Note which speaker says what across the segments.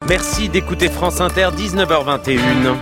Speaker 1: Merci d'écouter France Inter, 19h21.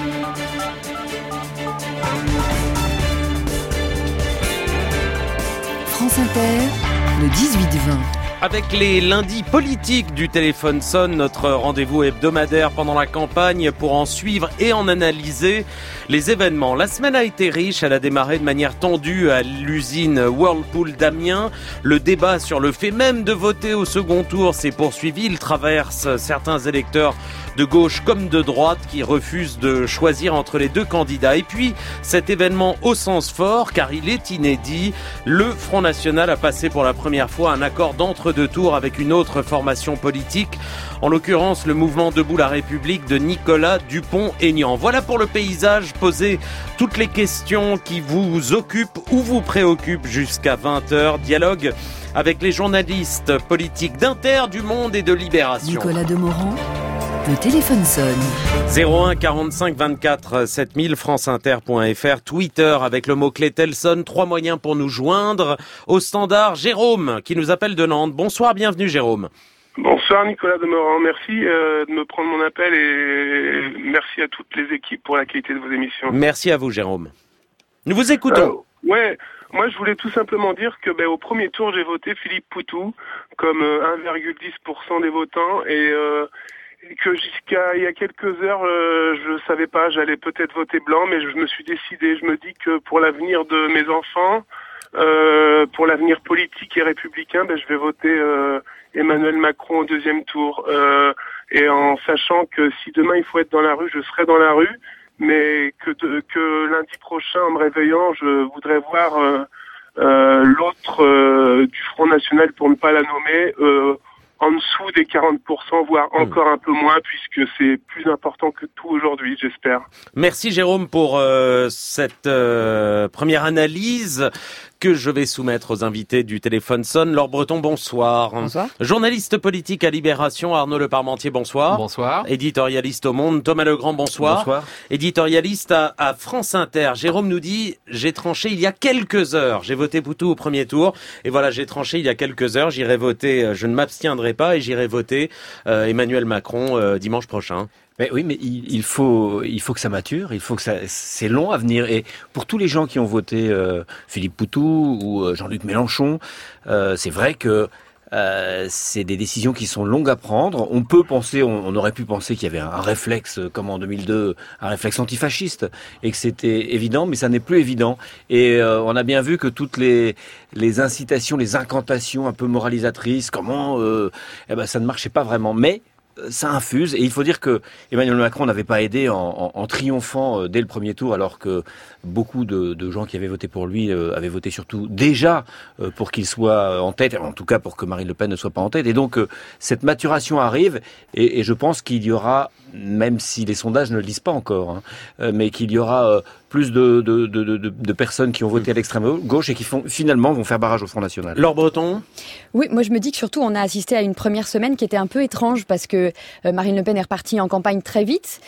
Speaker 2: France Inter, le 18-20.
Speaker 1: Avec les lundis politiques du téléphone sonne, notre rendez-vous hebdomadaire pendant la campagne pour en suivre et en analyser les événements. La semaine a été riche, elle a démarré de manière tendue à l'usine Whirlpool d'Amiens. Le débat sur le fait même de voter au second tour s'est poursuivi. Il traverse certains électeurs de gauche comme de droite qui refusent de choisir entre les deux candidats. Et puis cet événement au sens fort, car il est inédit, le Front National a passé pour la première fois un accord d'entre-deux tours avec une autre formation politique, en l'occurrence le mouvement Debout la République de Nicolas Dupont-Aignan. Voilà pour le paysage, posez toutes les questions qui vous occupent ou vous préoccupent jusqu'à 20h. Dialogue avec les journalistes politiques d'Inter, du Monde et de Libération.
Speaker 2: Nicolas Demorand, le téléphone sonne.
Speaker 1: 01 45 24 7000, franceinter.fr, Twitter avec le mot-clé Telson, 3 moyens pour nous joindre. Au standard, Jérôme qui nous appelle de Nantes. Bonsoir, bienvenue Jérôme.
Speaker 3: Bonsoir Nicolas Demorand, merci de me prendre mon appel et merci à toutes les équipes pour la qualité de vos émissions.
Speaker 1: Merci à vous Jérôme. Nous vous écoutons.
Speaker 3: Moi je voulais tout simplement dire que au premier tour j'ai voté Philippe Poutou comme 1,10% des votants et que jusqu'à il y a quelques heures je savais pas, j'allais peut-être voter blanc, mais je me suis décidé, je me dis que pour l'avenir de mes enfants, pour l'avenir politique et républicain, je vais voter Emmanuel Macron au deuxième tour, et en sachant que si demain il faut être dans la rue, je serai dans la rue, mais que lundi prochain en me réveillant, je voudrais voir l'autre du Front National, pour ne pas la nommer, en dessous des 40%, voire encore un peu moins, puisque c'est plus important que tout aujourd'hui, j'espère.
Speaker 1: Merci Jérôme pour cette première analyse que je vais soumettre aux invités du téléphone sonne. Laure Breton, bonsoir.
Speaker 4: Bonsoir. Journaliste
Speaker 1: politique à Libération, Arnaud Le Parmentier, bonsoir.
Speaker 4: Bonsoir.
Speaker 1: Éditorialiste au Monde, Thomas Legrand, bonsoir.
Speaker 4: Bonsoir.
Speaker 1: Éditorialiste à France Inter. Jérôme nous dit, j'ai tranché il y a quelques heures. J'ai voté Poutou au premier tour. Et voilà, j'ai tranché il y a quelques heures. J'irai voter, je ne m'abstiendrai pas et j'irai voter Emmanuel Macron dimanche prochain.
Speaker 5: Mais oui, mais il faut que ça mature, c'est long à venir. Et pour tous les gens qui ont voté Philippe Poutou ou Jean-Luc Mélenchon, c'est vrai que c'est des décisions qui sont longues à prendre. On peut penser, on aurait pu penser qu'il y avait un réflexe, comme en 2002, un réflexe antifasciste, et que c'était évident, mais ça n'est plus évident. Et on a bien vu que toutes les incitations, les incantations un peu moralisatrices, ça ne marchait pas vraiment. Mais ça infuse, et il faut dire que Emmanuel Macron n'avait pas aidé en triomphant dès le premier tour, alors que beaucoup de gens qui avaient voté pour lui avaient voté surtout déjà pour qu'il soit en tête, en tout cas pour que Marine Le Pen ne soit pas en tête. Et donc cette maturation arrive, et je pense qu'il y aura, même si les sondages ne le disent pas encore, mais qu'il y aura plus de personnes qui ont voté à l'extrême gauche et qui finalement vont faire barrage au Front National.
Speaker 1: Laure Breton.
Speaker 6: Oui, moi je me dis que surtout on a assisté à une première semaine qui était un peu étrange, parce que Marine Le Pen est repartie en campagne très vite,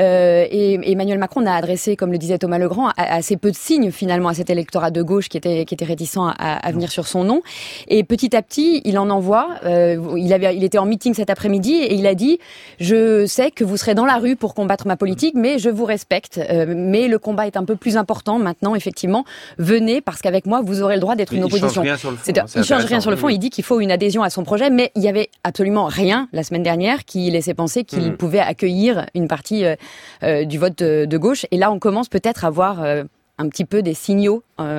Speaker 6: et Emmanuel Macron n'a adressé, comme le disait Thomas Legrand, assez peu de signes finalement à cet électorat de gauche qui était réticent à venir sur son nom. Et petit à petit, il en envoie. Il était en meeting cet après-midi et il a dit « Je sais que vous serez dans la rue pour combattre ma politique, mais je vous respecte. Mais le combat est un peu plus important maintenant, effectivement. Venez, parce qu'avec moi, vous aurez le droit d'être une opposition. »
Speaker 5: Il change rien sur le fond.
Speaker 6: Il change rien sur le fond. Il dit qu'il faut une adhésion à son projet, mais il y avait absolument rien la semaine dernière qui laissait penser qu'il pouvait accueillir une partie du vote de gauche. Et là, on commence peut-être à voir un petit peu des signaux.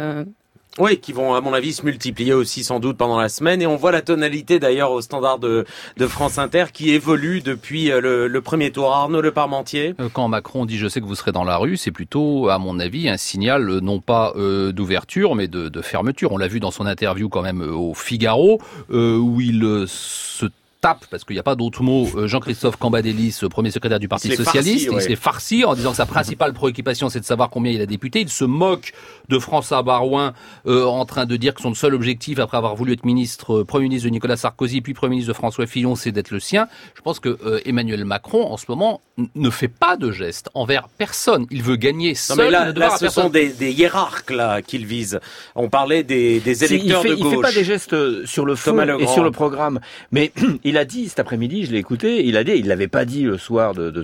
Speaker 1: Oui, qui vont, à mon avis, se multiplier aussi sans doute pendant la semaine. Et on voit la tonalité d'ailleurs au standard de France Inter qui évolue depuis le premier tour. Arnaud Le Parmentier.
Speaker 4: Quand Macron dit « je sais que vous serez dans la rue », c'est plutôt, à mon avis, un signal non pas d'ouverture, mais de fermeture. On l'a vu dans son interview quand même au Figaro, où il se tape, parce qu'il n'y a pas d'autre mot, Jean-Christophe Cambadélis, premier secrétaire du Parti Socialiste. Il s'est farci en disant que sa principale préoccupation, c'est de savoir combien il a députés. Il se moque de François Baroin en train de dire que son seul objectif, après avoir voulu être Premier ministre de Nicolas Sarkozy, puis Premier ministre de François Fillon, c'est d'être le sien. Je pense que Emmanuel Macron, en ce moment, ne fait pas de gestes envers personne. Il veut gagner seul.
Speaker 1: Non, mais là ce sont des hiérarques là qu'il vise. On parlait des électeurs de gauche.
Speaker 5: Il fait pas des gestes sur le fond et sur le programme, mais il il a dit cet après-midi, je l'ai écouté, il l'avait pas dit le soir de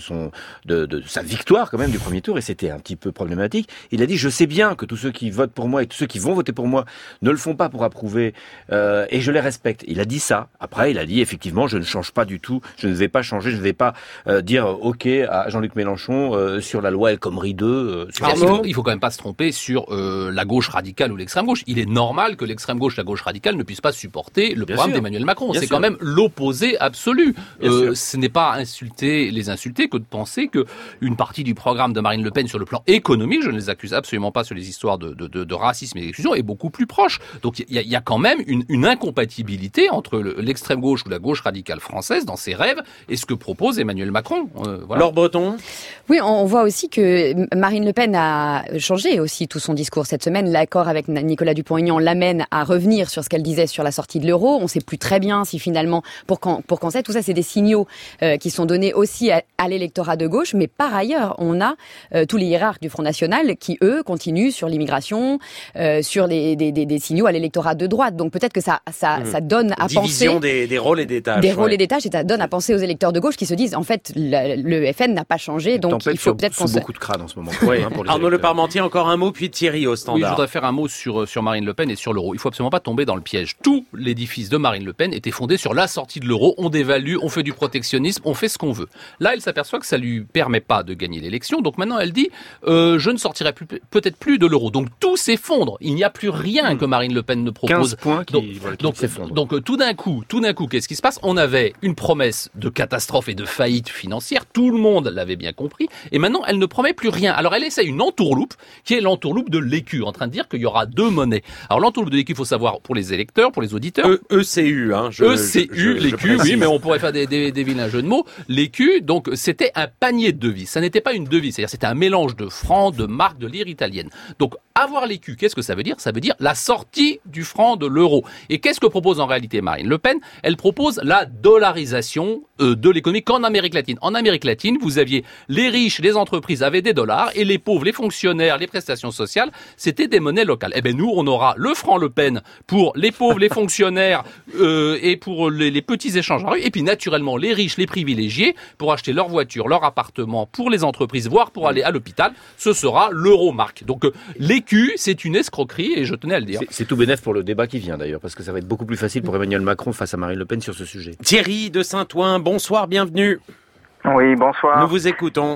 Speaker 5: sa victoire quand même du premier tour, et c'était un petit peu problématique. Il a dit, je sais bien que tous ceux qui votent pour moi et tous ceux qui vont voter pour moi ne le font pas pour approuver, et je les respecte. Il a dit ça. Après, il a dit, effectivement, je ne change pas du tout, je ne vais pas changer, je ne vais pas dire OK à Jean-Luc Mélenchon sur la loi El Khomri 2.
Speaker 4: Il faut quand même pas se tromper sur la gauche radicale ou l'extrême gauche. Il est normal que l'extrême gauche, la gauche radicale ne puisse pas supporter le programme d'Emmanuel Macron. C'est quand même l'opposé absolu. Ce n'est pas les insulter que de penser que une partie du programme de Marine Le Pen sur le plan économique, je ne les accuse absolument pas sur les histoires de racisme et d'exclusion, est beaucoup plus proche. Donc il y a quand même une incompatibilité entre l'extrême gauche ou la gauche radicale française dans ses rêves et ce que propose Emmanuel Macron.
Speaker 1: Voilà. Laure Breton.
Speaker 6: Oui, on voit aussi que Marine Le Pen a changé aussi tout son discours cette semaine. L'accord avec Nicolas Dupont-Aignan l'amène à revenir sur ce qu'elle disait sur la sortie de l'euro. On ne sait plus très bien si finalement, pour quand c'est. Tout ça, c'est des signaux qui sont donnés aussi à l'électorat de gauche. Mais par ailleurs, on a tous les hiérarques du Front National qui, eux, continuent sur l'immigration, sur des signaux à l'électorat de droite. Donc peut-être que ça donne à
Speaker 1: Division
Speaker 6: penser...
Speaker 1: des rôles et des tâches.
Speaker 6: Des rôles et des tâches, et ça donne à penser aux électeurs de gauche qui se disent, en fait, le FN n'a pas changé, donc il faut peut-être qu'on se...
Speaker 5: beaucoup de crâne en ce moment.
Speaker 1: Arnaud Leparmentier, encore un mot, puis Thierry au standard.
Speaker 4: Oui, je voudrais faire un mot sur Marine Le Pen et sur l'euro. Il faut absolument pas tomber dans le piège. Tout l'édifice de Marine Le Pen était fondé sur la sortie de l'euro. On dévalue, on fait du protectionnisme, on fait ce qu'on veut. Là, elle s'aperçoit que ça lui permet pas de gagner l'élection. Donc maintenant, elle dit, je ne sortirai peut-être plus de l'euro. Donc tout s'effondre. Il n'y a plus rien que Marine Le Pen ne propose.
Speaker 5: 15 points qui s'effondrent.
Speaker 4: Donc tout d'un coup, qu'est-ce qui se passe? On avait une promesse de catastrophe et de faillite financière. Tout le monde l'avait bien compris. Et maintenant, elle ne promet plus rien. Alors elle essaie une entourloupe, qui est l'entourloupe de l'écu, en train de dire qu'il y aura deux monnaies. Alors l'entourloupe de l'écu, il faut savoir, pour les électeurs, pour les auditeurs.
Speaker 1: ECU, hein.
Speaker 4: ECU, l'écu, oui, mais on pourrait faire des vilains jeux de mots. L'écu, donc, c'était un panier de devises. Ça n'était pas une devise. C'est-à-dire, c'était un mélange de francs, de marques, de lire italienne. Donc, avoir l'écu, qu'est-ce que ça veut dire? Ça veut dire la sortie du franc de l'euro. Et qu'est-ce que propose en réalité Marine Le Pen? Elle propose la dollarisation de l'économie qu'en Amérique latine. En Amérique latine, vous aviez les riches, les entreprises avaient des dollars et les pauvres, les fonctionnaires, les prestations sociales, c'était des monnaies locales. Eh ben nous, on aura le franc Le Pen pour les pauvres, les fonctionnaires et pour les petits échanges en rue. Et puis naturellement, les riches, les privilégiés, pour acheter leur voiture, leur appartement, pour les entreprises, voire pour aller à l'hôpital, ce sera l'euro-marque. Donc l'écu, c'est une escroquerie et je tenais à le dire.
Speaker 5: C'est tout bénef pour le débat qui vient d'ailleurs, parce que ça va être beaucoup plus facile pour Emmanuel Macron face à Marine Le Pen sur ce sujet.
Speaker 1: Thierry de Saint-Ouen, bonsoir, bienvenue.
Speaker 7: Oui, bonsoir.
Speaker 1: Nous vous écoutons.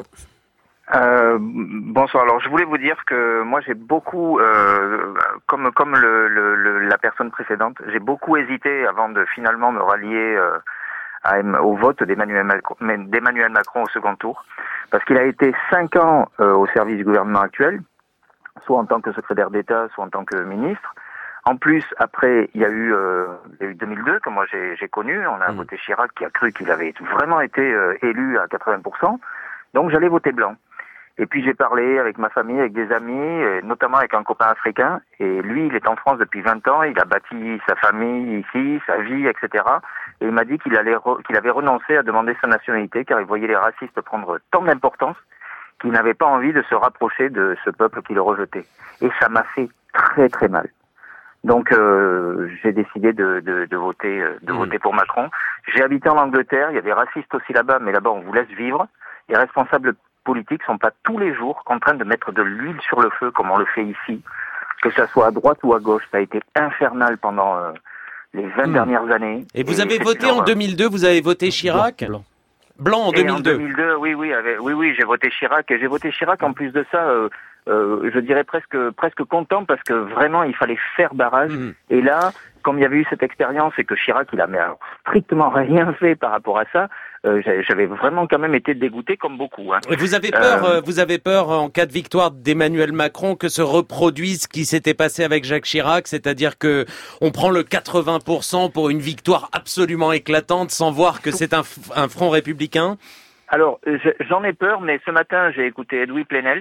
Speaker 7: Bonsoir. Alors, je voulais vous dire que moi, j'ai beaucoup, comme la personne précédente, j'ai beaucoup hésité avant de finalement me rallier au vote d'Emmanuel Macron au second tour, parce qu'il a été 5 ans au service du gouvernement actuel, soit en tant que secrétaire d'État, soit en tant que ministre. En plus, après, il y a eu 2002, que moi j'ai connu. On a voté Chirac, qui a cru qu'il avait vraiment été élu à 80%. Donc j'allais voter blanc. Et puis j'ai parlé avec ma famille, avec des amis, et notamment avec un copain africain. Et lui, il est en France depuis 20 ans. Il a bâti sa famille ici, sa vie, etc. Et il m'a dit qu'il avait renoncé à demander sa nationalité, car il voyait les racistes prendre tant d'importance qu'il n'avait pas envie de se rapprocher de ce peuple qui le rejetait. Et ça m'a fait très très mal. Donc j'ai décidé de voter pour Macron. J'ai habité en Angleterre, il y a des racistes aussi là-bas, mais là-bas on vous laisse vivre. Les responsables politiques sont pas tous les jours en train de mettre de l'huile sur le feu comme on le fait ici, que ça soit à droite ou à gauche. Ça a été infernal pendant les 20 dernières années.
Speaker 1: Et vous avez voté en 2002, vous avez voté Chirac? Blanc en 2002.
Speaker 7: En 2002, oui, j'ai voté Chirac. Et j'ai voté Chirac en plus de ça, je dirais presque content, parce que vraiment il fallait faire barrage. Et là, comme il y avait eu cette expérience et que Chirac il a strictement rien fait par rapport à ça, j'avais vraiment quand même été dégoûté comme beaucoup. Hein.
Speaker 1: Et vous avez peur en cas de victoire d'Emmanuel Macron que se reproduise ce qui s'était passé avec Jacques Chirac, c'est-à-dire que on prend le 80% pour une victoire absolument éclatante sans voir que c'est un front républicain?
Speaker 7: Alors j'en ai peur, mais ce matin j'ai écouté Edoui Plenel.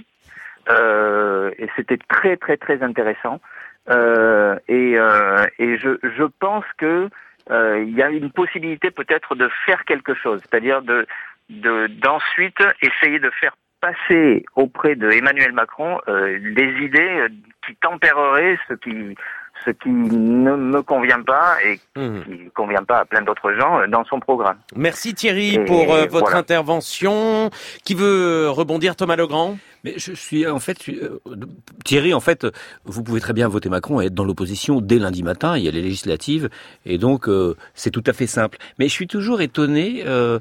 Speaker 7: Et c'était très très très intéressant. Et je pense que il y a une possibilité peut-être de faire quelque chose, c'est-à-dire d'ensuite essayer de faire passer auprès de Emmanuel Macron des idées qui tempéreraient ce qui ne me convient pas et qui convient pas à plein d'autres gens dans son programme.
Speaker 1: Merci Thierry pour votre intervention. Qui veut rebondir, Thomas Legrand ?
Speaker 5: Mais je suis Thierry, en fait, vous pouvez très bien voter Macron et être dans l'opposition dès lundi matin. Il y a les législatives et donc c'est tout à fait simple. Mais je suis toujours étonné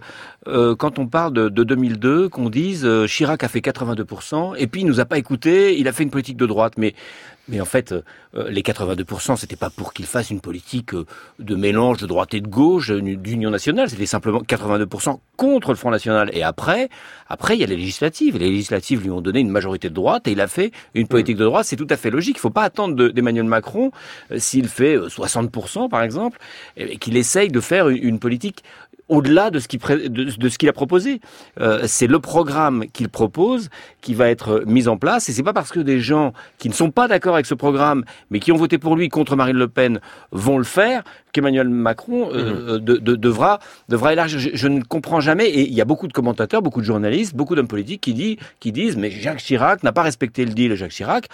Speaker 5: quand on parle de 2002, qu'on dise Chirac a fait 82% et puis il nous a pas écouté, il a fait une politique de droite. Mais en fait, les 82%, c'était pas pour qu'il fasse une politique de mélange de droite et de gauche, d'union nationale. C'était simplement 82% contre le Front National. Et après, il y a les législatives. Les législatives lui ont donné une majorité de droite et il a fait une politique de droite. C'est tout à fait logique. Il faut pas attendre d'Emmanuel Macron, s'il fait 60% par exemple, et qu'il essaye de faire une politique au-delà de ce qu'il a proposé. C'est le programme qu'il propose qui va être mis en place, et c'est pas parce que des gens qui ne sont pas d'accord avec ce programme, mais qui ont voté pour lui contre Marine Le Pen, vont le faire, qu'Emmanuel Macron devra élargir. Je ne comprends jamais, et il y a beaucoup de commentateurs, beaucoup de journalistes, beaucoup d'hommes politiques qui disent mais Jacques Chirac n'a pas respecté le deal. Jacques Chirac,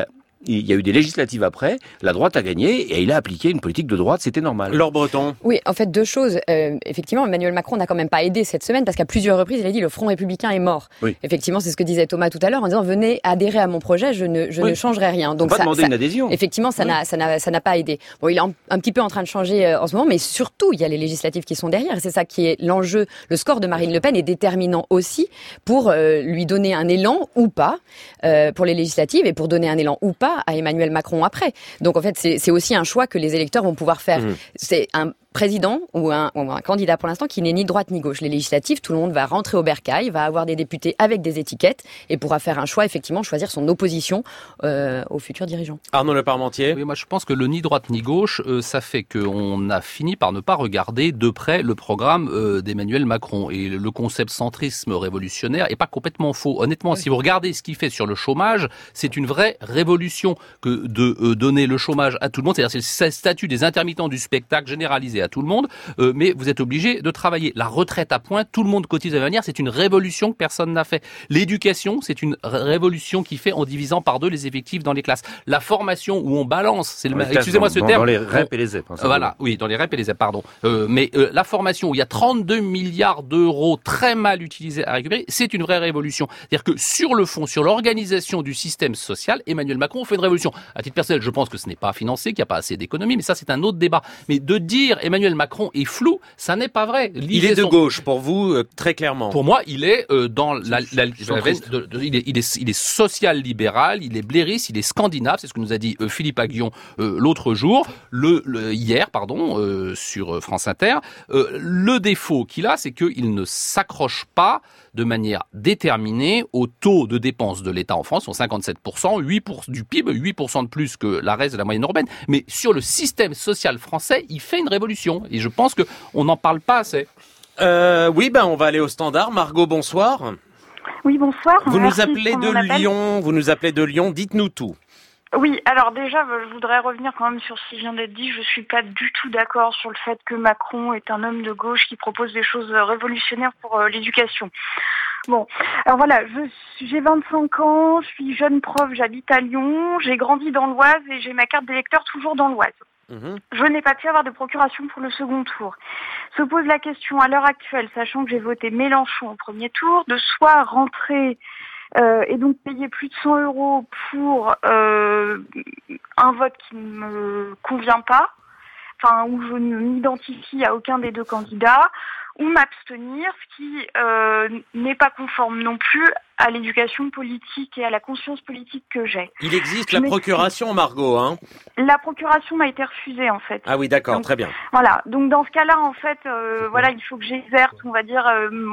Speaker 5: il y a eu des législatives après, la droite a gagné et il a appliqué une politique de droite, c'était normal.
Speaker 1: Laure Breton.
Speaker 6: Oui, en fait, deux choses. Effectivement, Emmanuel Macron n'a quand même pas aidé cette semaine parce qu'à plusieurs reprises, il a dit le Front républicain est mort. Oui. Effectivement, c'est ce que disait Thomas tout à l'heure en disant venez adhérer à mon projet, je ne changerai rien. Donc
Speaker 5: ça demander une adhésion.
Speaker 6: Effectivement, ça n'a pas aidé. Bon, il est un petit peu en train de changer en ce moment, mais surtout, il y a les législatives qui sont derrière. Et c'est ça qui est l'enjeu. Le score de Marine Le Pen est déterminant aussi pour lui donner un élan ou pas pour les législatives et pour donner un élan ou pas à Emmanuel Macron après. Donc en fait, c'est aussi un choix que les électeurs vont pouvoir faire. C'est un président ou un candidat pour l'instant qui n'est ni droite ni gauche. Les législatives, tout le monde va rentrer au bercail, va avoir des députés avec des étiquettes et pourra faire un choix, effectivement, choisir son opposition aux futurs dirigeants.
Speaker 1: Arnaud Leparmentier.
Speaker 4: Oui, moi je pense que le ni droite ni gauche, ça fait qu'on a fini par ne pas regarder de près le programme d'Emmanuel Macron. Et le concept centrisme révolutionnaire est pas complètement faux. Honnêtement, si vous regardez ce qu'il fait sur le chômage, c'est une vraie révolution que de donner le chômage à tout le monde. C'est-à-dire c'est le statut des intermittents du spectacle généralisé à tout le monde, mais vous êtes obligé de travailler. La retraite à point, tout le monde cotise à venir, c'est une révolution que personne n'a fait. L'éducation, c'est une révolution qui fait en divisant par deux les effectifs dans les classes. La formation où on balance, excusez-moi ce terme.
Speaker 5: Dans les REP et les ZEP.
Speaker 4: Voilà, oui, dans les REP et les ZEP, pardon. Mais la formation où il y a 32 milliards d'euros très mal utilisés à récupérer, c'est une vraie révolution. C'est-à-dire que sur le fond, sur l'organisation du système social, Emmanuel Macron fait une révolution. À titre personnel, je pense que ce n'est pas financé, qu'il n'y a pas assez d'économies, mais ça c'est un autre débat. Mais de dire Emmanuel Macron est flou, ça n'est pas vrai.
Speaker 1: Il est de gauche pour vous, très clairement.
Speaker 4: Pour moi, il est dans il est social-libéral, il est blairiste, il est scandinave, c'est ce que nous a dit Philippe Aghion l'autre jour, hier, sur France Inter. Le défaut qu'il a, c'est qu'il ne s'accroche pas de manière déterminée au taux de dépenses de l'État en France, sont 57%, 8% du PIB, 8% de plus que la reste de la moyenne urbaine. Mais sur le système social français, il fait une révolution. Et je pense qu'on n'en parle pas assez.
Speaker 1: Oui, on va aller au standard. Margot, bonsoir.
Speaker 8: Oui, bonsoir.
Speaker 1: Vous nous appelez de Lyon, dites-nous tout.
Speaker 8: Oui, alors déjà, je voudrais revenir quand même sur ce qui vient d'être dit. Je suis pas du tout d'accord sur le fait que Macron est un homme de gauche qui propose des choses révolutionnaires pour l'éducation. Bon, alors voilà, j'ai 25 ans, je suis jeune prof, j'habite à Lyon, j'ai grandi dans l'Oise et j'ai ma carte d'électeur toujours dans l'Oise. Je n'ai pas pu avoir de procuration pour le second tour. Se pose la question à l'heure actuelle, sachant que j'ai voté Mélenchon au premier tour, de soit rentrer et donc payer plus de 100 € pour un vote qui ne me convient pas, où je ne m'identifie à aucun des deux candidats, ou m'abstenir, ce qui n'est pas conforme non plus à l'éducation politique et à la conscience politique que j'ai.
Speaker 1: Il existe la procuration, Margot, hein ?
Speaker 8: La procuration m'a été refusée, en fait.
Speaker 1: Ah oui, d'accord,
Speaker 8: donc,
Speaker 1: très bien.
Speaker 8: Voilà, donc dans ce cas-là, en fait, il faut que j'exerce, on va dire,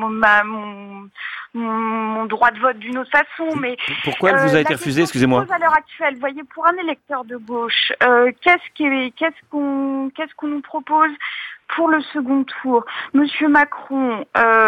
Speaker 8: mon droit de vote d'une autre façon, mais...
Speaker 5: Pourquoi elle vous a été refusée, excusez-moi ?
Speaker 8: À l'heure actuelle, vous voyez, pour un électeur de gauche, qu'est-ce qu'on nous propose pour le second tour? Monsieur Macron,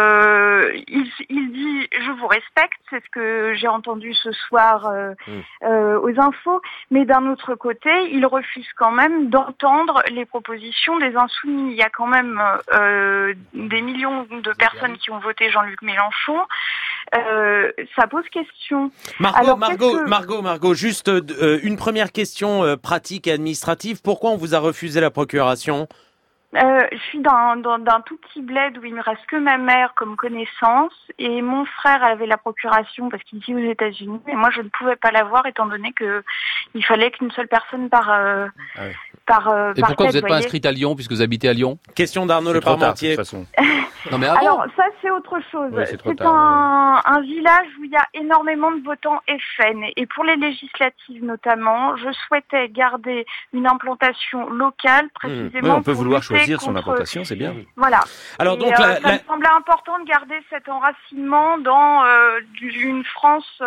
Speaker 8: il dit « je vous respecte », c'est ce que j'ai entendu ce soir aux infos, mais d'un autre côté, il refuse quand même d'entendre les propositions des Insoumis. Il y a quand même des millions de personnes qui ont voté Jean-Luc Mélenchon. Ça pose question.
Speaker 1: Margot, juste une première question pratique et administrative. Pourquoi on vous a refusé la procuration ?
Speaker 8: Je suis d'un tout petit bled où il me reste que ma mère comme connaissance et mon frère avait la procuration parce qu'il vit aux États-Unis et moi je ne pouvais pas l'avoir étant donné que il fallait qu'une seule personne par
Speaker 4: Et
Speaker 8: par
Speaker 4: pourquoi
Speaker 8: tête,
Speaker 4: vous n'êtes pas inscrite à Lyon puisque vous habitez à Lyon ?
Speaker 1: Question d'Arnaud Le Parmentier.
Speaker 4: Non mais avant.
Speaker 8: Alors ça c'est autre chose.
Speaker 5: Oui, c'est trop
Speaker 8: c'est
Speaker 5: tard,
Speaker 8: un village où il y a énormément de votants FN et pour les législatives notamment, je souhaitais garder une implantation locale précisément.
Speaker 5: Oui, on peut
Speaker 8: pour
Speaker 5: vouloir
Speaker 8: lutter
Speaker 5: choisir son
Speaker 8: contre...
Speaker 5: implantation, c'est bien.
Speaker 8: Voilà.
Speaker 1: Alors
Speaker 8: Et,
Speaker 1: donc
Speaker 8: ça me semblait important de garder cet enracinement dans une France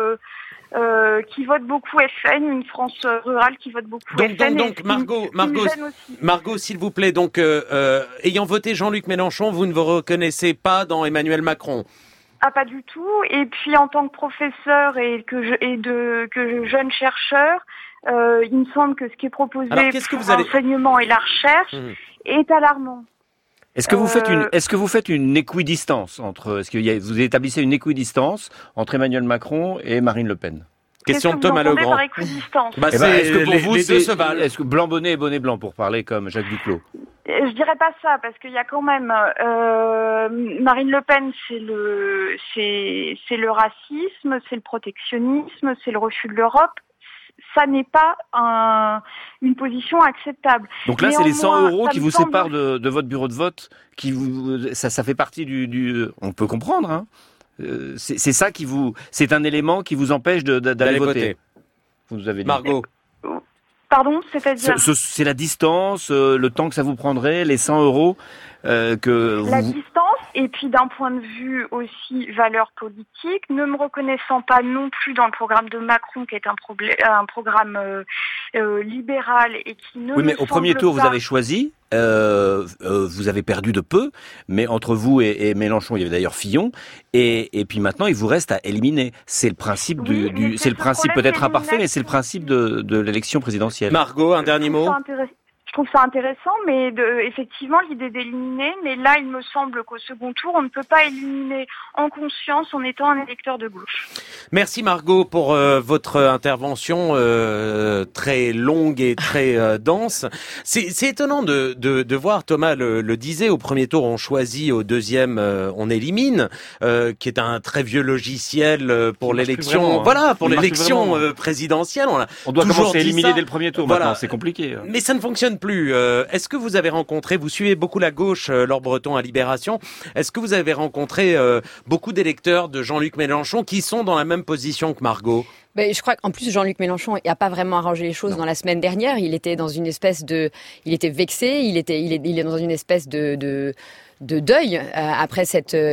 Speaker 8: qui vote beaucoup FN, une France rurale qui vote beaucoup FN.
Speaker 1: Donc Margot, s'il vous plaît, donc ayant voté Jean-Luc Mélenchon, vous ne vous reconnaissez pas dans Emmanuel Macron ?
Speaker 8: Ah, pas du tout. Et puis en tant que professeur et que jeune chercheur, il me semble que ce qui est proposé pour l'enseignement et la recherche est alarmant.
Speaker 5: Est-ce que vous faites une équidistance vous établissez une équidistance entre Emmanuel Macron et Marine Le Pen?
Speaker 1: Question de Thomas Legrand.
Speaker 5: Est-ce que pour vous,
Speaker 1: les deux se valent?
Speaker 5: Est-ce que blanc bonnet et bonnet blanc pour parler comme Jacques Duclos?
Speaker 8: Je dirais pas ça parce qu'il y a quand même Marine Le Pen, c'est le racisme, c'est le protectionnisme, c'est le refus de l'Europe. Ça n'est pas une position acceptable.
Speaker 5: Donc là, c'est les 100 € qui vous séparent de votre bureau de vote, ça fait partie du. On peut comprendre, hein. C'est ça c'est un élément qui vous empêche d'aller voter. Vous nous avez dit.
Speaker 1: Margot.
Speaker 8: Pardon, c'est-à-dire
Speaker 5: c'est la distance, le temps que ça vous prendrait, les 100 € que
Speaker 8: la distance, et puis d'un point de vue aussi valeur politique, ne me reconnaissant pas non plus dans le programme de Macron, qui est un programme libéral et qui ne.
Speaker 5: Oui, mais au premier tour, vous avez choisi. Vous avez perdu de peu, mais entre vous et Mélenchon, il y avait d'ailleurs Fillon, et puis maintenant il vous reste à éliminer. C'est le principe c'est le principe peut-être imparfait, mais c'est le principe de l'élection présidentielle.
Speaker 1: Margot, un dernier mot.
Speaker 8: Je trouve ça intéressant, mais effectivement l'idée d'éliminer, mais là il me semble qu'au second tour on ne peut pas éliminer en conscience en étant un électeur de gauche.
Speaker 1: Merci Margot pour votre intervention très longue et très dense. C'est étonnant de voir, Thomas le disait, au premier tour on choisit, au deuxième on élimine, qui est un très vieux logiciel pour l'élection. Voilà, pour l'élection présidentielle.
Speaker 5: On doit commencer à éliminer dès le premier tour. Voilà. Maintenant, c'est compliqué.
Speaker 1: Mais ça ne fonctionne plus. Est-ce que vous avez rencontré, vous suivez beaucoup la gauche, Laure Breton à Libération, est-ce que vous avez rencontré beaucoup d'électeurs de Jean-Luc Mélenchon qui sont dans la même position que Margot?
Speaker 6: Je crois qu'en plus Jean-Luc Mélenchon n'a pas vraiment arrangé les choses dans la semaine dernière. Il était dans une espèce il était vexé, il est dans une espèce de deuil après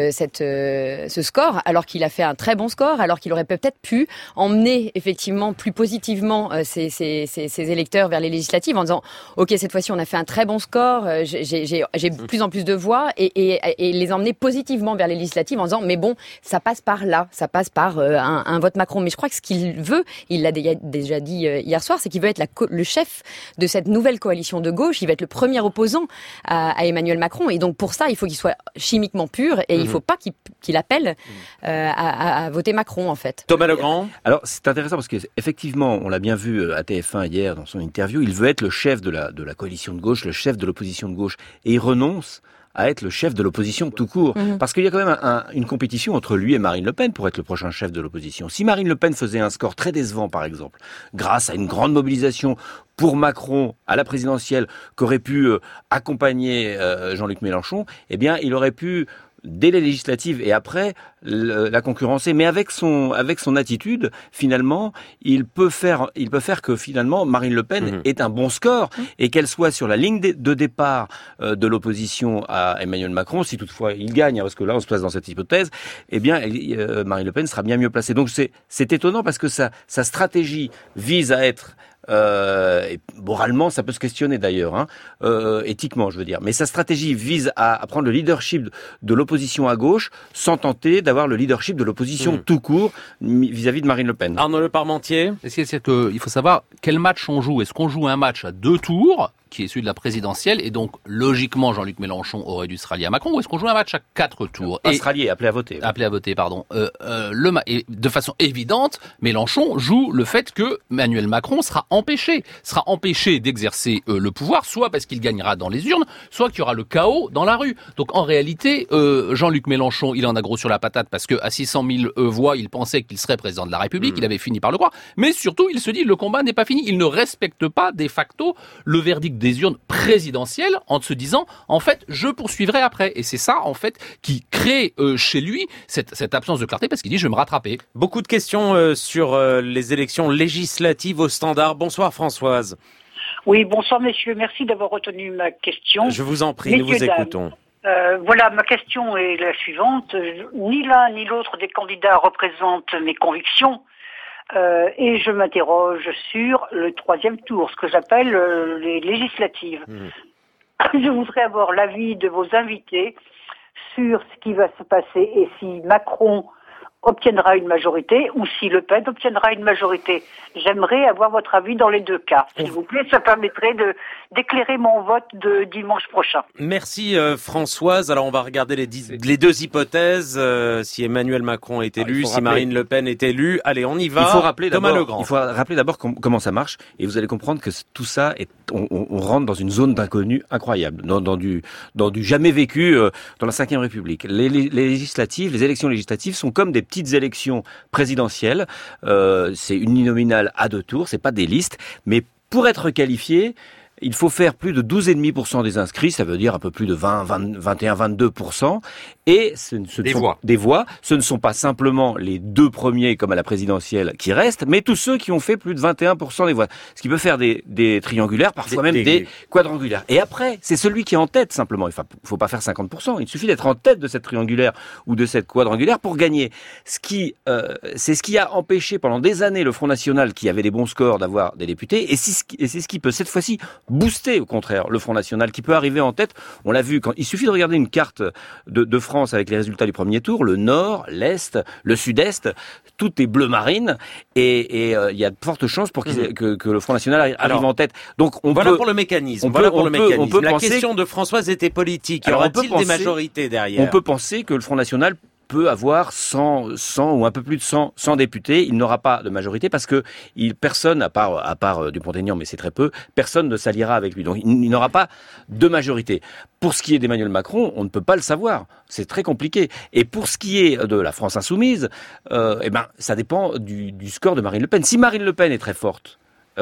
Speaker 6: ce score, alors qu'il a fait un très bon score, alors qu'il aurait peut-être pu emmener effectivement plus positivement ses électeurs vers les législatives en disant ok, cette fois-ci on a fait un très bon score, j'ai de plus en plus de voix, et les emmener positivement vers les législatives en disant mais bon, ça passe par là, ça passe par un vote Macron. Mais je crois que ce qu'il veut, il l'a déjà dit hier soir, c'est qu'il veut être le chef de cette nouvelle coalition de gauche. Il va être le premier opposant à Emmanuel Macron, et donc pour ça il faut qu'il soit chimiquement pur, et il faut pas qu'il appelle à voter Macron en fait.
Speaker 1: Thomas Legrand.
Speaker 5: Alors c'est intéressant parce que effectivement, on l'a bien vu à TF1 hier dans son interview, il veut être le chef de la coalition de gauche, le chef de l'opposition de gauche, et il renonce à être le chef de l'opposition tout court. Parce qu'il y a quand même une compétition entre lui et Marine Le Pen pour être le prochain chef de l'opposition. Si Marine Le Pen faisait un score très décevant, par exemple, grâce à une grande mobilisation pour Macron à la présidentielle qu'aurait pu accompagner Jean-Luc Mélenchon, eh bien, il aurait pu, dès les législatives et après, la concurrencer. Mais avec son attitude, finalement, il peut faire que finalement Marine Le Pen ait un bon score et qu'elle soit sur la ligne de départ de l'opposition à Emmanuel Macron, si toutefois il gagne, parce que là on se place dans cette hypothèse, eh bien Marine Le Pen sera bien mieux placée. Donc c'est étonnant parce que sa stratégie vise à être et moralement, ça peut se questionner d'ailleurs, hein, éthiquement, je veux dire. Mais sa stratégie vise à prendre le leadership de l'opposition à gauche, sans tenter d'avoir le leadership de l'opposition tout court vis-à-vis de Marine Le Pen.
Speaker 1: Arnaud Le Parmentier.
Speaker 4: Il faut savoir quel match on joue. Est-ce qu'on joue un match à 2 tours, qui est celui de la présidentielle, et donc logiquement Jean-Luc Mélenchon aurait dû se rallier à Macron, ou est-ce qu'on joue un match à 4 tours?
Speaker 5: Pas se rallier, appeler à voter.
Speaker 4: Appeler à voter, pardon. Et de façon évidente, Mélenchon joue le fait que Emmanuel Macron sera empêché d'exercer le pouvoir, soit parce qu'il gagnera dans les urnes, soit qu'il y aura le chaos dans la rue. Donc en réalité, Jean-Luc Mélenchon, il en a gros sur la patate parce que à 600 000 voix, il pensait qu'il serait président de la République, il avait fini par le croire, mais surtout, il se dit, le combat n'est pas fini. Il ne respecte pas, de facto, le verdict des urnes présidentielles en se disant, en fait, je poursuivrai après. Et c'est ça, en fait, qui crée chez lui cette absence de clarté parce qu'il dit, je vais me rattraper.
Speaker 1: Beaucoup de questions sur les élections législatives au Standard. Bonsoir Françoise.
Speaker 9: Oui, bonsoir messieurs. Merci d'avoir retenu ma question.
Speaker 1: Je vous en prie, nous vous écoutons.
Speaker 9: Voilà, ma question est la suivante. Ni l'un ni l'autre des candidats représentent mes convictions. Et je m'interroge sur le 3e tour, ce que j'appelle les législatives. Je voudrais avoir l'avis de vos invités sur ce qui va se passer et si Macron obtiendra une majorité ou si Le Pen obtiendra une majorité. J'aimerais avoir votre avis dans les deux cas. S'il vous plaît, ça permettrait d'éclairer mon vote de dimanche prochain.
Speaker 1: Merci Françoise. Alors on va regarder les deux hypothèses. Si Emmanuel Macron est élu, si Marine Le Pen est élue. Allez, on y va.
Speaker 5: Il faut rappeler d'abord comment ça marche et vous allez comprendre que tout ça on rentre dans une zone d'inconnu incroyable, dans du jamais vécu dans la Ve République. Les élections législatives sont comme des petites élections présidentielles. C'est uninominal à 2 tours, c'est pas des listes, mais pour être qualifié, il faut faire plus de 12,5% des inscrits, ça veut dire un peu plus de 22%. Et des voix. Ce ne sont pas simplement les 2 premiers comme à la présidentielle qui restent, mais tous ceux qui ont fait plus de 21% des voix. Ce qui peut faire des triangulaires, parfois même des quadrangulaires. Et après, c'est celui qui est en tête simplement. Il faut pas faire 50%. Il suffit d'être en tête de cette triangulaire ou de cette quadrangulaire pour gagner. C'est ce qui a empêché pendant des années le Front National, qui avait des bons scores, d'avoir des députés. Et c'est ce qui peut cette fois-ci booster au contraire le Front National qui peut arriver en tête. On l'a vu, il suffit de regarder une carte de France avec les résultats du premier tour, le nord, l'est, le sud-est, tout est bleu marine et il y a de fortes chances pour que le Front National arrive en tête. Donc
Speaker 1: pour le mécanisme. La question de Françoise était politique. Y aura-t-il des majorités derrière?
Speaker 5: On peut penser que le Front National peut avoir 100 ou un peu plus de 100 députés. Il n'aura pas de majorité parce que personne, à part Dupont-Aignan, mais c'est très peu, personne ne s'alliera avec lui. Donc il n'aura pas de majorité. Pour ce qui est d'Emmanuel Macron, on ne peut pas le savoir. C'est très compliqué. Et pour ce qui est de la France insoumise, ça dépend du score de Marine Le Pen. Si Marine Le Pen est très forte,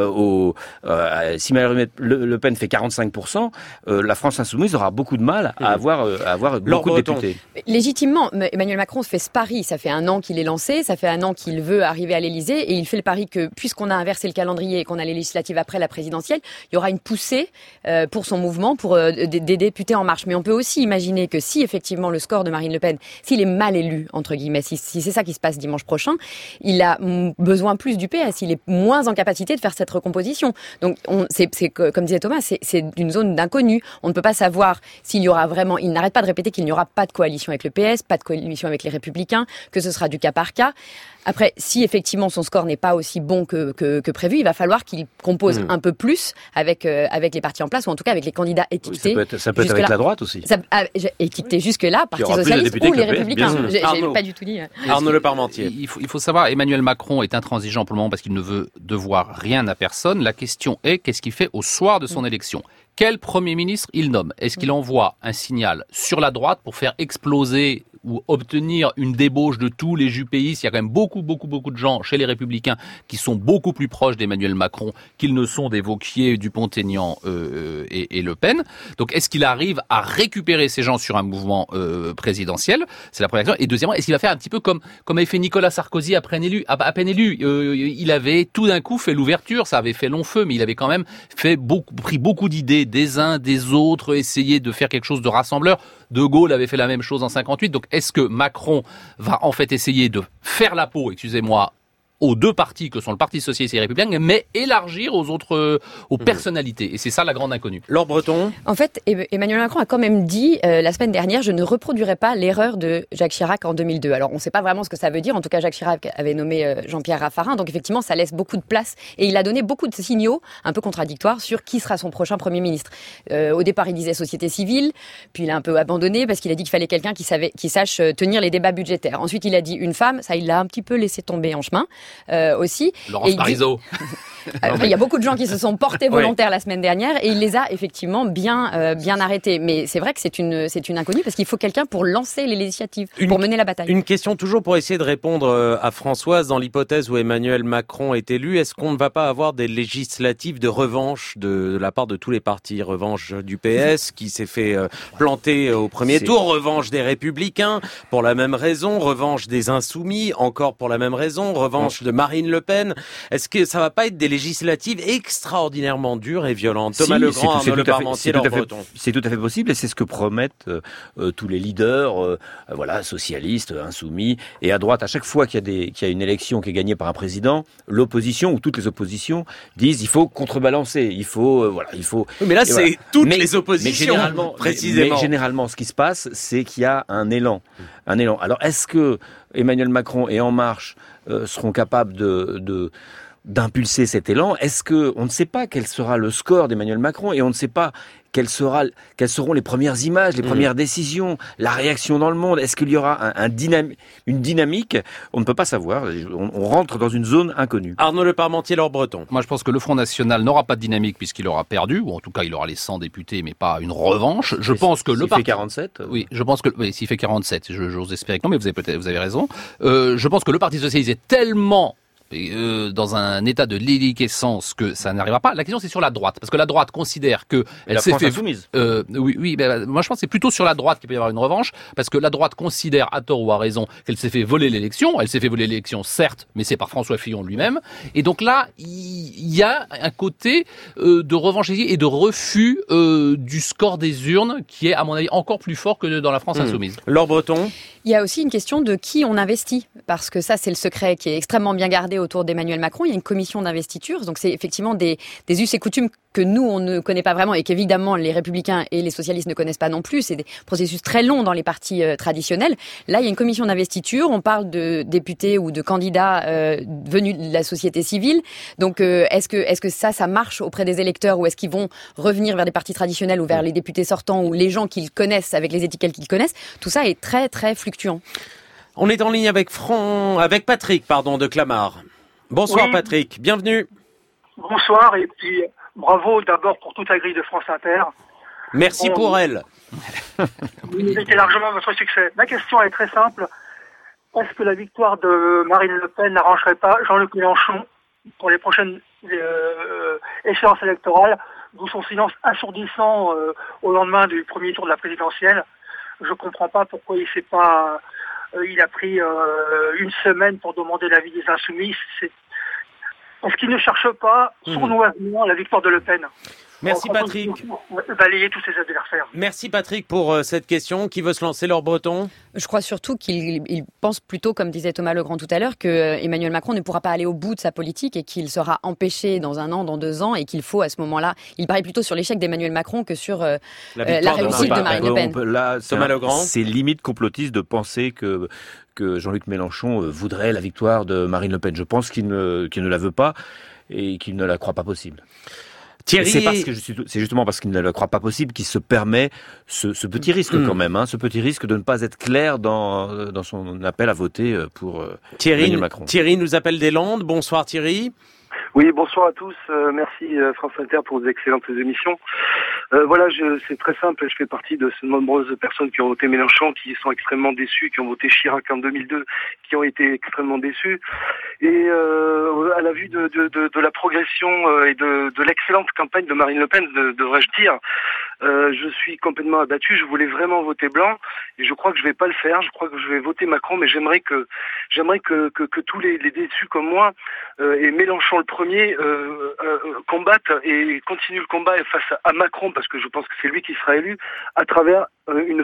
Speaker 5: si Marine Le Pen fait 45%, la France insoumise aura beaucoup de mal à avoir beaucoup de députés.
Speaker 6: Légitimement, Emmanuel Macron se fait ce pari. Ça fait 1 an qu'il est lancé, ça fait 1 an qu'il veut arriver à l'Élysée et il fait le pari que puisqu'on a inversé le calendrier et qu'on a les législatives après la présidentielle, il y aura une poussée pour son mouvement, pour des députés en marche. Mais on peut aussi imaginer que si effectivement le score de Marine Le Pen, s'il est mal élu, entre guillemets, si c'est ça qui se passe dimanche prochain, il a besoin plus du PS, il est moins en capacité de faire cette recomposition. Donc, c'est comme disait Thomas, c'est une zone d'inconnu. On ne peut pas savoir s'il y aura vraiment. Il n'arrête pas de répéter qu'il n'y aura pas de coalition avec le PS, pas de coalition avec les Républicains, que ce sera du cas par cas. Après, si effectivement son score n'est pas aussi bon que prévu, il va falloir qu'il compose un peu plus avec les partis en place, ou en tout cas avec les candidats étiquetés.
Speaker 5: Oui, ça peut être avec la droite aussi.
Speaker 6: Étiquetés jusque-là, Parti socialiste ou les Républicains. J'ai pas du tout dit.
Speaker 1: Arnaud Le Parmentier.
Speaker 4: Il faut savoir, Emmanuel Macron est intransigeant pour le moment parce qu'il ne veut devoir rien à personne. La question est, qu'est-ce qu'il fait au soir de son élection? Quel Premier ministre il nomme? Est-ce qu'il envoie un signal sur la droite pour faire exploser ou obtenir une débauche de tous les jupéistes? Il y a quand même beaucoup de gens chez les Républicains qui sont beaucoup plus proches d'Emmanuel Macron qu'ils ne sont des Wauquiez, Dupont-Aignan et Le Pen. Donc est-ce qu'il arrive à récupérer ces gens sur un mouvement présidentiel? C'est la première question. Et deuxièmement, est-ce qu'il va faire un petit peu comme avait fait Nicolas Sarkozy à peine élu? Il avait tout d'un coup fait l'ouverture, ça avait fait long feu, mais il avait quand même pris beaucoup d'idées des uns, des autres, essayé de faire quelque chose de rassembleur. De Gaulle avait fait la même chose en 58. Donc, est-ce que Macron va en fait essayer de faire la peau, excusez-moi, aux deux partis que sont le Parti socialiste et les Républicains, mais élargir aux personnalités. Et c'est ça la grande inconnue.
Speaker 1: Laure Breton.
Speaker 6: En fait, Emmanuel Macron a quand même dit la semaine dernière, je ne reproduirai pas l'erreur de Jacques Chirac en 2002. Alors, on ne sait pas vraiment ce que ça veut dire. En tout cas, Jacques Chirac avait nommé Jean-Pierre Raffarin. Donc, effectivement, ça laisse beaucoup de place. Et il a donné beaucoup de signaux un peu contradictoires sur qui sera son prochain Premier ministre. Au départ, il disait société civile. Puis, il a un peu abandonné parce qu'il a dit qu'il fallait quelqu'un qui sache tenir les débats budgétaires. Ensuite, il a dit une femme. Ça, il l'a un petit peu laissé tomber en chemin. Aussi.
Speaker 4: Laurence Parisot.
Speaker 6: Il y a beaucoup de gens qui se sont portés volontaires la semaine dernière et il les a effectivement bien arrêtés. Mais c'est vrai que c'est une inconnue parce qu'il faut quelqu'un pour lancer les législatives, pour mener la bataille.
Speaker 1: Une question toujours pour essayer de répondre à Françoise. Dans l'hypothèse où Emmanuel Macron est élu, est-ce qu'on ne va pas avoir des législatives de revanche de la part de tous les partis? Revanche du PS qui s'est fait planter au premier tour, revanche des Républicains pour la même raison, revanche des Insoumis encore pour la même raison, revanche de Marine Le Pen. Est-ce que ça va pas être des législatives extraordinairement dures et violentes? Thomas Legrand, Arnaud Le Parmentier, Laure Breton.
Speaker 5: C'est tout à fait possible et c'est ce que promettent tous les leaders, socialistes, insoumis, et à droite. À chaque fois qu'il y a une élection qui est gagnée par un président, l'opposition ou toutes les oppositions disent il faut contrebalancer, il faut.
Speaker 1: Oui, mais là, c'est toutes les oppositions, précisément.
Speaker 5: Mais généralement, ce qui se passe, c'est qu'il y a un élan. Alors, est-ce que Emmanuel Macron et En Marche seront capables d'impulser cet élan? Est-ce que on ne sait pas quel sera le score d'Emmanuel Macron et on ne sait pas quelles seront les premières images, les premières décisions, la réaction dans le monde? Est-ce qu'il y aura une dynamique? On ne peut pas savoir. On rentre dans une zone inconnue.
Speaker 1: Arnaud Le Parmentier, Laure Breton.
Speaker 4: Moi, je pense que le Front National n'aura pas de dynamique puisqu'il aura perdu, ou en tout cas, il aura les 100 députés, mais pas une revanche. Je pense que le parti
Speaker 5: fait 47.
Speaker 4: Oui, je pense que s'il fait 47, j'ose espérer que non, mais vous avez raison. Je pense que le Parti socialiste est tellement dans un état de déliquescence que ça n'arrivera pas. La question c'est sur la droite, parce que la droite considère que
Speaker 5: elle s'est fait soumise.
Speaker 4: Moi je pense que c'est plutôt sur la droite qu'il peut y avoir une revanche, parce que la droite considère, à tort ou à raison, qu'elle s'est fait voler l'élection. Elle s'est fait voler l'élection, certes, mais c'est par François Fillon lui-même. Et donc là, il y a un côté de revanche et de refus du score des urnes qui est, à mon avis, encore plus fort que dans la France insoumise.
Speaker 1: Laure Breton.
Speaker 6: Il y a aussi une question de qui on investit, parce que ça, c'est le secret qui est extrêmement bien gardé autour d'Emmanuel Macron. Il y a une commission d'investiture, donc c'est effectivement des us et coutumes que nous, on ne connaît pas vraiment et qu'évidemment les Républicains et les socialistes ne connaissent pas non plus. C'est des processus très longs dans les partis traditionnels. Là, il y a une commission d'investiture. On parle de députés ou de candidats venus de la société civile. Donc, est-ce que ça marche auprès des électeurs ou est-ce qu'ils vont revenir vers des partis traditionnels ou vers les députés sortants ou les gens qu'ils connaissent avec les étiquettes qu'ils connaissent? Tout ça est très, très fluctuant.
Speaker 1: On est en ligne avec Patrick, de Clamart. Bonsoir oui. Patrick, bienvenue.
Speaker 10: Bonsoir et puis bravo d'abord pour toute la grille de France Inter.
Speaker 1: Merci pour elle.
Speaker 10: Vous méritez largement votre succès. Ma question est très simple. Est-ce que la victoire de Marine Le Pen n'arrangerait pas Jean-Luc Mélenchon pour les prochaines échéances électorales, d'où son silence assourdissant au lendemain du premier tour de la présidentielle? Je ne comprends pas pourquoi il a pris une semaine pour demander l'avis des Insoumis. Est-ce qu'il ne cherche pas sournoisement la victoire de Le Pen?
Speaker 1: Merci Patrick.
Speaker 10: Balayer tous ses adversaires.
Speaker 1: Merci Patrick pour cette question. Qui veut se lancer, Laure Breton?
Speaker 6: Je crois surtout qu'il pense plutôt, comme disait Thomas Legrand tout à l'heure, que Emmanuel Macron ne pourra pas aller au bout de sa politique et qu'il sera empêché dans 1 an, dans 2 ans, et qu'il faut à ce moment-là. Il parie plutôt sur l'échec d'Emmanuel Macron que sur la réussite de Marine Le Pen.
Speaker 5: Là, Thomas Legrand. C'est limite complotiste de penser que Jean-Luc Mélenchon voudrait la victoire de Marine Le Pen. Je pense qu'il ne la veut pas et qu'il ne la croit pas possible. Thierry... C'est justement parce qu'il ne le croit pas possible qu'il se permet ce petit risque quand même, ce petit risque de ne pas être clair dans son appel à voter pour Emmanuel Macron.
Speaker 1: Thierry nous appelle des Landes. Bonsoir Thierry.
Speaker 11: Oui, bonsoir à tous. Merci France Inter pour vos excellentes émissions. C'est très simple. Je fais partie de ces nombreuses personnes qui ont voté Mélenchon, qui sont extrêmement déçues, qui ont voté Chirac en 2002, qui ont été extrêmement déçues. Et à la vue de la progression et de l'excellente campagne de Marine Le Pen, devrais-je dire, je suis complètement abattu. Je voulais vraiment voter blanc et je crois que je vais pas le faire. Je crois que je vais voter Macron, mais j'aimerais que tous les déçus comme moi et Mélenchon le premier combattent et continuent le combat face à Macron, parce que je pense que c'est lui qui sera élu à travers une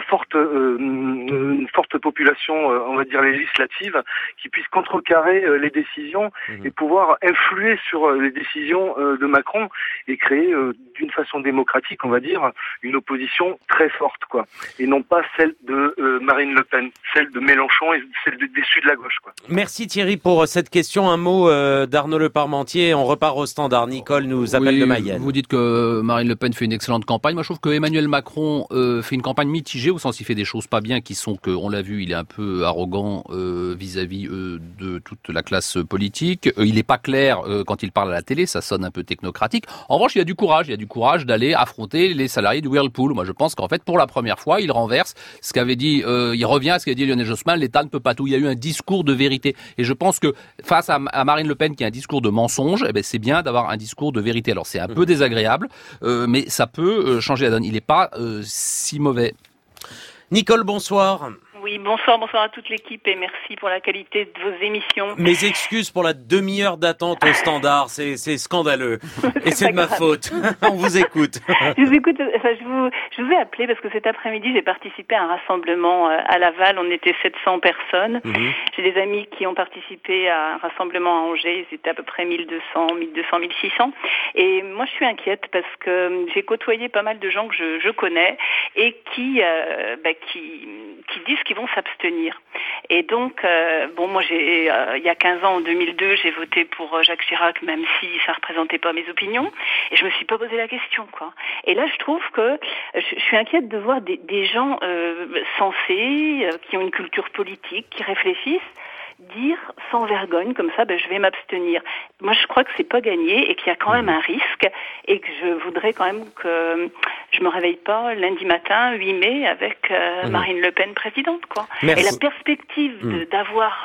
Speaker 11: forte population, on va dire législative, qui puisse contrecarrer les décisions et pouvoir influer sur les décisions de Macron et créer d'une façon démocratique, on va dire, une opposition très forte, quoi. Et non pas celle de Marine Le Pen, celle de Mélenchon et celle des déçus de la gauche, quoi.
Speaker 1: Merci Thierry pour cette question. Un mot d'Arnaud Le Parmentier. On repart au standard. Nicole nous appelle de Mayenne.
Speaker 4: Vous dites que Marine Le Pen fait une excellente campagne. Moi, je trouve que Emmanuel Macron fait une campagne mitigée, au sens il fait des choses pas bien, qui sont que, on l'a vu, il est un peu arrogant vis-à-vis de toute la classe politique. Il n'est pas clair quand il parle à la télé, ça sonne un peu technocratique. En revanche, il y a du courage d'aller affronter les salariés du Whirlpool. Moi, je pense qu'en fait, pour la première fois, il renverse ce qu'avait dit, il revient à ce qu'a dit Lionel Jospin, l'État ne peut pas tout. Il y a eu un discours de vérité. Et je pense que face à Marine Le Pen qui a un discours de mensonge, eh ben, c'est bien d'avoir un discours de vérité. Alors c'est un peu désagréable, mais ça peut changer la donne. Il n'est pas si mauvais.
Speaker 1: Nicole, bonsoir.
Speaker 12: Oui, bonsoir à toute l'équipe et merci pour la qualité de vos émissions.
Speaker 1: Mes excuses pour la demi-heure d'attente au standard, c'est scandaleux. Et c'est de ma faute. On vous écoute.
Speaker 12: Je vous écoute, je vous ai appelé parce que cet après-midi, j'ai participé à un rassemblement à Laval. On était 700 personnes. J'ai des amis qui ont participé à un rassemblement à Angers. Ils étaient à peu près 1200, 1600. Et moi, je suis inquiète parce que j'ai côtoyé pas mal de gens que je connais et qui disent qu'ils vont s'abstenir. Et donc, moi, il y a 15 ans, en 2002, j'ai voté pour Jacques Chirac, même si ça représentait pas mes opinions, et je me suis pas posé la question, quoi. Et là, je trouve que je suis inquiète de voir des gens sensés, qui ont une culture politique, qui réfléchissent, dire sans vergogne comme ça, je vais m'abstenir. Moi, je crois que c'est pas gagné et qu'il y a quand même un risque et que je voudrais quand même que je me réveille pas lundi matin, 8 mai, avec Marine Le Pen présidente, quoi.
Speaker 1: Merci.
Speaker 12: Et la perspective d'avoir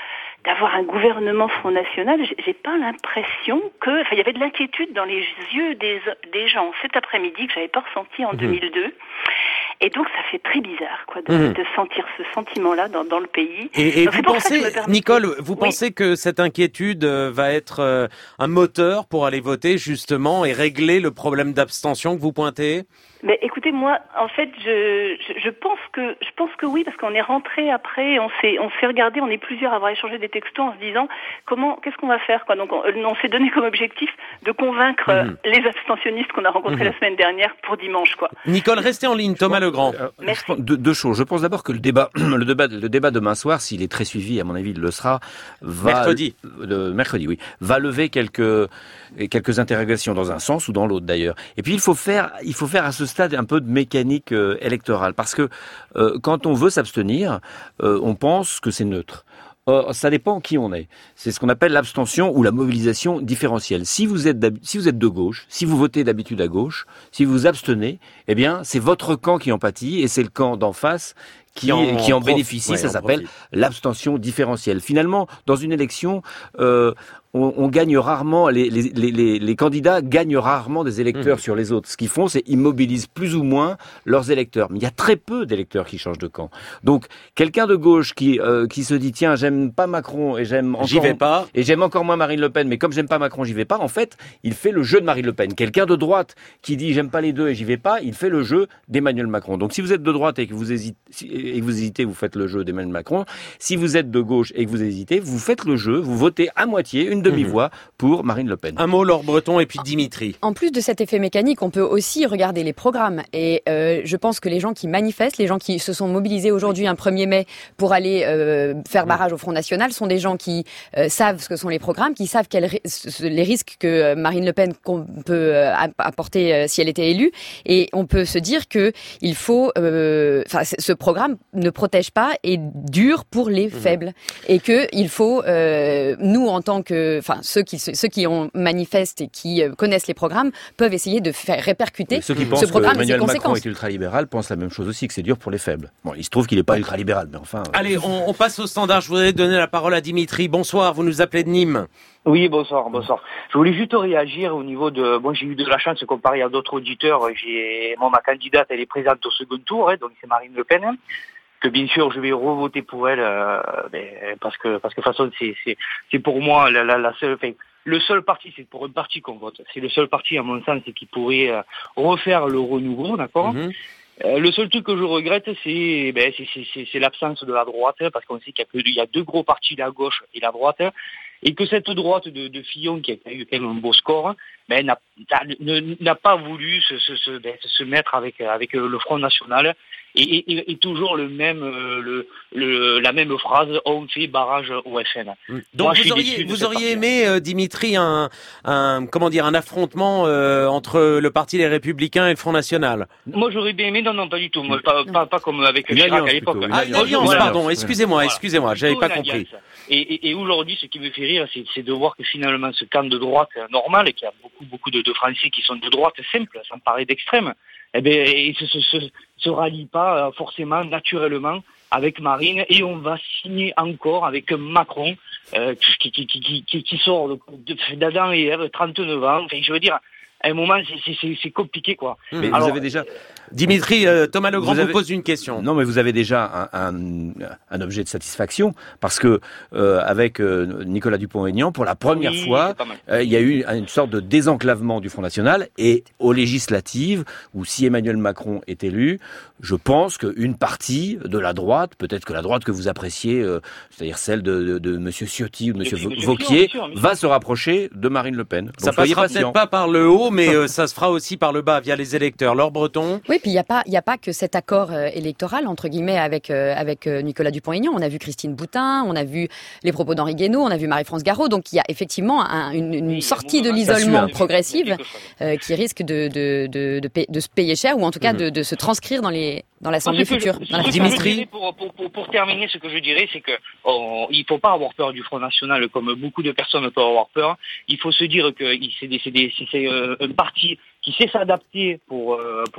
Speaker 12: un gouvernement Front National, j'ai pas l'impression que, il y avait de l'inquiétude dans les yeux des gens cet après-midi que j'avais pas ressenti en 2002. Et donc, ça fait très bizarre, quoi, de sentir ce sentiment-là dans le pays.
Speaker 1: Et
Speaker 12: donc,
Speaker 1: vous pensez, Nicole, pensez que cette inquiétude va être un moteur pour aller voter, justement, et régler le problème d'abstention que vous pointez?
Speaker 12: Mais écoutez, moi, en fait, je pense que oui, parce qu'on est rentré après, on s'est regardé, on est plusieurs à avoir échangé des textos en se disant qu'est-ce qu'on va faire, quoi. Donc, on s'est donné comme objectif de convaincre les abstentionnistes qu'on a rencontrés la semaine dernière pour dimanche, quoi.
Speaker 1: Nicole, restez en ligne, Thomas Legrand.
Speaker 5: Deux choses. Je pense d'abord que le débat demain soir, s'il est très suivi, à mon avis, il le sera, mercredi, oui, va lever quelques interrogations dans un sens ou dans l'autre d'ailleurs. Et puis il faut faire à ce stade un peu de mécanique électorale, parce que quand on veut s'abstenir, on pense que c'est neutre. Ça dépend qui on est. C'est ce qu'on appelle l'abstention ou la mobilisation différentielle. Si vous êtes de gauche, si vous votez d'habitude à gauche, si vous abstenez, eh bien, c'est votre camp qui en pâtit et c'est le camp d'en face qui en bénéficie. Ça s'appelle l'abstention différentielle. Finalement, dans une élection, on gagne rarement, les candidats gagnent rarement des électeurs sur les autres. Ce qu'ils font, c'est qu'ils mobilisent plus ou moins leurs électeurs. Mais il y a très peu d'électeurs qui changent de camp. Donc, quelqu'un de gauche qui se dit, tiens, j'aime pas Macron et j'aime encore moins Marine Le Pen, mais comme j'aime pas Macron, j'y vais pas, en fait, il fait le jeu de Marine Le Pen. Quelqu'un de droite qui dit, j'aime pas les deux et j'y vais pas, il fait le jeu d'Emmanuel Macron. Donc, si vous êtes de droite et que vous hésitez, vous faites le jeu d'Emmanuel Macron. Si vous êtes de gauche et que vous hésitez, vous faites le jeu, vous votez à moitié, une demi-voix pour Marine Le Pen.
Speaker 1: Un mot, Laure Breton et puis Dimitri.
Speaker 6: En plus de cet effet mécanique, on peut aussi regarder les programmes. Et je pense que les gens qui manifestent, les gens qui se sont mobilisés aujourd'hui un 1er mai pour aller faire barrage au Front National, sont des gens qui savent ce que sont les programmes, qui savent les risques que Marine Le Pen peut apporter si elle était élue. Et on peut se dire que il faut, ce programme ne protège pas et dure pour les faibles. Et que il faut, nous en tant que, ceux qui manifestent et qui connaissent les programmes peuvent essayer de faire répercuter
Speaker 5: ce programme et ses conséquences. Ceux qui pensent que Emmanuel Macron est ultralibéral pensent la même chose aussi, que c'est dur pour les faibles. Bon, il se trouve qu'il n'est pas ultralibéral, mais enfin...
Speaker 1: Allez, on passe au standard. Je voudrais donner la parole à Dimitri. Bonsoir, vous nous appelez de Nîmes.
Speaker 13: Oui, bonsoir. Je voulais juste réagir au niveau de... Moi, j'ai eu de la chance comparé à d'autres auditeurs. Ma candidate, elle est présente au second tour, donc c'est Marine Le Pen. Que bien sûr, je vais revoter pour elle, parce que de toute façon, c'est pour moi la seule... Le seul parti, c'est pour un parti qu'on vote. C'est le seul parti, à mon sens, qui pourrait refaire le renouveau, d'accord ? Le seul truc que je regrette, c'est l'absence de la droite, parce qu'on sait qu'il y a deux gros partis, la gauche et la droite, et que cette droite de Fillon, qui a eu quand même un beau score, n'a pas voulu se mettre avec le Front National, et toujours la même phrase, on fait barrage au FN.
Speaker 1: Donc vous auriez aimé, Dimitri, un affrontement entre le Parti des Républicains et le Front National?
Speaker 13: Moi j'aurais bien aimé, non pas du tout, moi, pas comme avec Chirac à l'époque.
Speaker 1: Une alliance, pardon, excusez-moi, j'avais pas compris.
Speaker 13: Et aujourd'hui, ce qui me fait rire, c'est de voir que finalement ce camp de droite normal, et qu'il y a beaucoup de Français qui sont de droite simple, ça me paraît d'extrême, il se rallie pas forcément naturellement avec Marine, et on va signer encore avec Macron qui sort d'Adam et Ève, 39 ans. Enfin, je veux dire, à un moment, c'est compliqué, quoi.
Speaker 5: Mais alors, vous avez déjà...
Speaker 1: Dimitri, Thomas Legrand vous pose une question.
Speaker 5: Non, mais vous avez déjà un objet de satisfaction, parce que avec Nicolas Dupont-Aignan, pour la première fois, il y a eu une sorte de désenclavement du Front National, et aux législatives, où si Emmanuel Macron est élu, je pense qu'une partie de la droite, peut-être que la droite que vous appréciez, c'est-à-dire celle de Monsieur Ciotti ou de Monsieur Wauquiez, va se rapprocher de Marine Le Pen.
Speaker 1: Ça passera peut-être pas par le haut, mais ça se fera aussi par le bas, via les électeurs. Laure Breton.
Speaker 6: Oui, puis il y a pas que cet accord électoral entre guillemets avec Nicolas Dupont-Aignan. On a vu Christine Boutin, on a vu les propos d'Henri Guénaud, on a vu Marie-France Garot. Donc il y a effectivement une sortie de l'isolement progressive qui risque de se payer cher, ou en tout cas de se transcrire dans l'Assemblée future.
Speaker 13: Dimitri, pour terminer, ce que je dirais, c'est que il faut pas avoir peur du Front National comme beaucoup de personnes peuvent avoir peur. Il faut se dire que c'est un parti qui sait s'adapter pour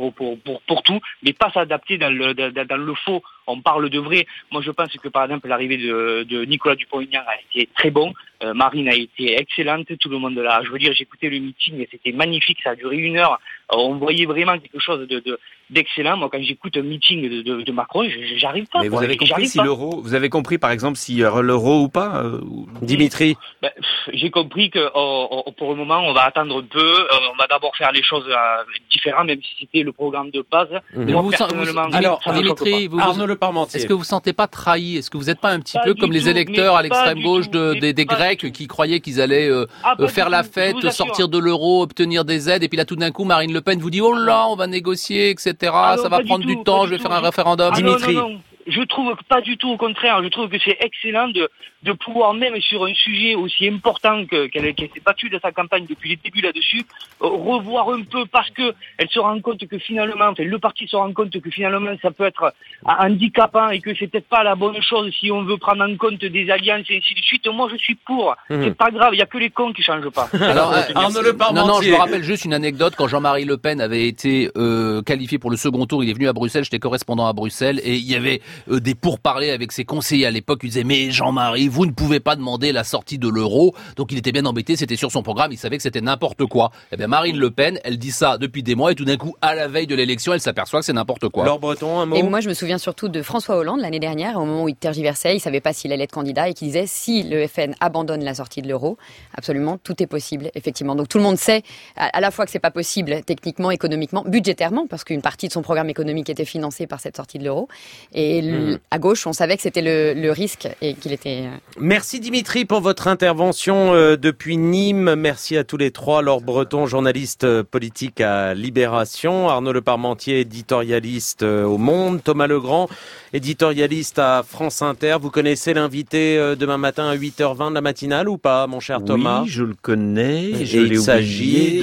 Speaker 13: tout, mais pas s'adapter dans le faux. On parle de vrai. Moi, je pense que par exemple l'arrivée de Nicolas Dupont-Aignan a été très bon. Marine a été excellente. Tout le monde là. Je veux dire, j'ai écouté le meeting et c'était magnifique. Ça a duré 1 heure. On voyait vraiment quelque chose d'excellent. Moi, quand j'écoute un meeting de Macron, j'arrive pas.
Speaker 5: Mais vous avez compris si l'euro, vous avez compris par exemple s'il y aura l'euro ou pas,
Speaker 1: Dimitri?
Speaker 13: J'ai compris que pour le moment, on va attendre un peu. On va d'abord faire les choses différentes, même si c'était le programme de base. Moi, personnellement,
Speaker 4: Dimitri,
Speaker 1: Arnaud Le Parmentier.
Speaker 4: Est-ce que vous ne sentez pas trahi? Est-ce que vous n'êtes pas un petit peu comme les électeurs à l'extrême gauche des Grecs qui croyaient qu'ils allaient faire la fête, sortir de l'euro, obtenir des aides, et puis là tout d'un coup Marine Le Pen vous dit oh là, on va négocier, etc. Ça va prendre du temps, je vais faire un référendum.
Speaker 13: Dimitri. Non. Je trouve pas du tout, au contraire. Je trouve que c'est excellent de pouvoir, même sur un sujet aussi important qu'elle s'est battue dans sa campagne depuis le début là-dessus, revoir un peu, parce que elle se rend compte que finalement, le parti se rend compte que finalement ça peut être handicapant et que c'est peut-être pas la bonne chose si on veut prendre en compte des alliances et ainsi de suite. Moi, je suis pour. C'est pas grave. Il y a que les cons qui changent pas.
Speaker 4: Alors, Arnaud Le Parmentier. Non, je me rappelle juste une anecdote. Quand Jean-Marie Le Pen avait été qualifié pour le second tour, il est venu à Bruxelles. J'étais correspondant à Bruxelles, et il y avait des pourparlers avec ses conseillers à l'époque. Il disait mais Jean-Marie, vous ne pouvez pas demander la sortie de l'euro. Donc il était bien embêté, c'était sur son programme, il savait que c'était n'importe quoi. Eh bien Marine Le Pen, elle dit ça depuis des mois, et tout d'un coup à la veille de l'élection, elle s'aperçoit que c'est n'importe quoi.
Speaker 1: Laure Breton, un mot.
Speaker 6: Et moi je me souviens surtout de François Hollande l'année dernière, au moment où il tergiversait, il savait pas s'il allait être candidat, et qui disait si le FN abandonne la sortie de l'euro, absolument tout est possible, effectivement. Donc tout le monde sait à la fois que c'est pas possible techniquement, économiquement, budgétairement, parce qu'une partie de son programme économique était financée par cette sortie de l'euro, et à gauche on savait que c'était le risque et qu'il était...
Speaker 1: Merci Dimitri pour votre intervention depuis Nîmes. Merci à tous les trois. Laure Breton, journaliste politique à Libération. Arnaud Le Parmentier, éditorialiste au Monde. Thomas Legrand, éditorialiste à France Inter. Vous connaissez l'invité demain matin à 8h20 de la matinale ou pas, mon cher Thomas?
Speaker 5: Oui, je le connais.
Speaker 1: Il s'agit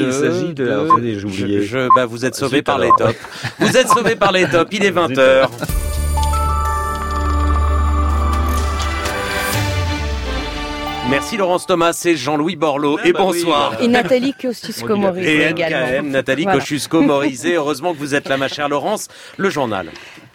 Speaker 1: de... vous êtes sauvé par les tops. Vous êtes sauvé par les tops. Il est 20h. Merci Laurence Thomas et Jean-Louis Borloo. Et bonsoir.
Speaker 6: Et Nathalie Kosciusko-Morizet également.
Speaker 1: Et Nathalie Kosciusko-Morizet. Heureusement que vous êtes là, ma chère Laurence. Le journal.